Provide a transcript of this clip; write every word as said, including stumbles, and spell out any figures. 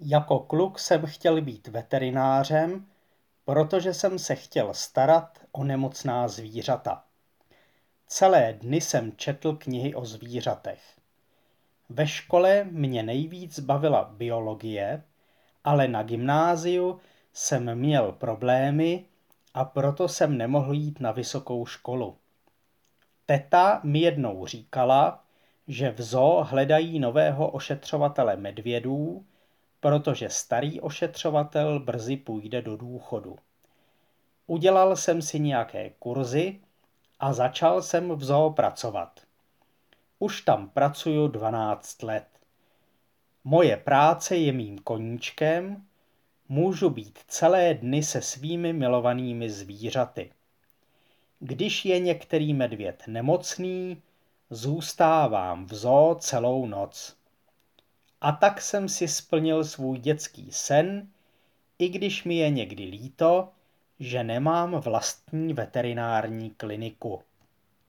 Jako kluk jsem chtěl být veterinářem, protože jsem se chtěl starat o nemocná zvířata. Celé dny jsem četl knihy o zvířatech. Ve škole mě nejvíc bavila biologie, ale na gymnáziu jsem měl problémy a proto jsem nemohl jít na vysokou školu. Teta mi jednou říkala, že v zoo hledají nového ošetřovatele medvědů, protože starý ošetřovatel brzy půjde do důchodu. Udělal jsem si nějaké kurzy a začal jsem v zoo pracovat. Už tam pracuju dvanáct let. Moje práce je mým koníčkem, můžu být celé dny se svými milovanými zvířaty. Když je některý medvěd nemocný, zůstávám v zoo celou noc. A tak jsem si splnil svůj dětský sen, i když mi je někdy líto, že nemám vlastní veterinární kliniku.